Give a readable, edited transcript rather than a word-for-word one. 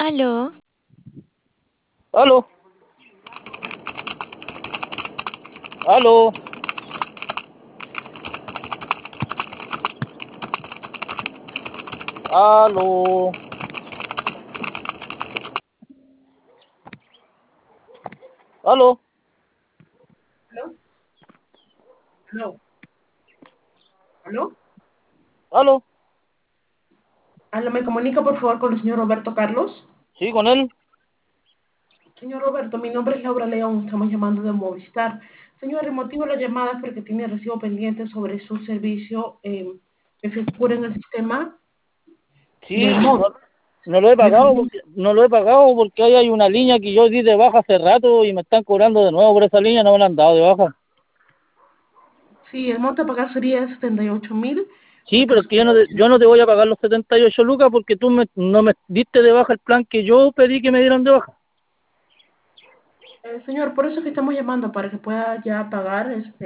Aló, Aló, aló, aló, aló, ¿Aló? ¿Aló? ¿Aló? aló. ¿Aló? ¿Me comunica por favor con el señor Roberto Carlos? Sí, con él. Señor Roberto, mi nombre es Laura León, estamos llamando de Movistar. Señor, el motivo de la llamada es porque tiene recibo pendiente sobre su servicio que figura en el sistema Sí, del móvil. no lo he Me pagado pregunto, porque ahí hay una línea que yo di de baja hace rato y me están cobrando de nuevo por esa línea, no me la han dado de baja. sí, el monto a pagar sería de 78.000, Sí, porque pero es que yo no te voy a pagar los 78 lucas porque no me diste de baja el plan que yo pedí que me dieran de baja. señor, por eso es que estamos llamando, para que pueda ya pagar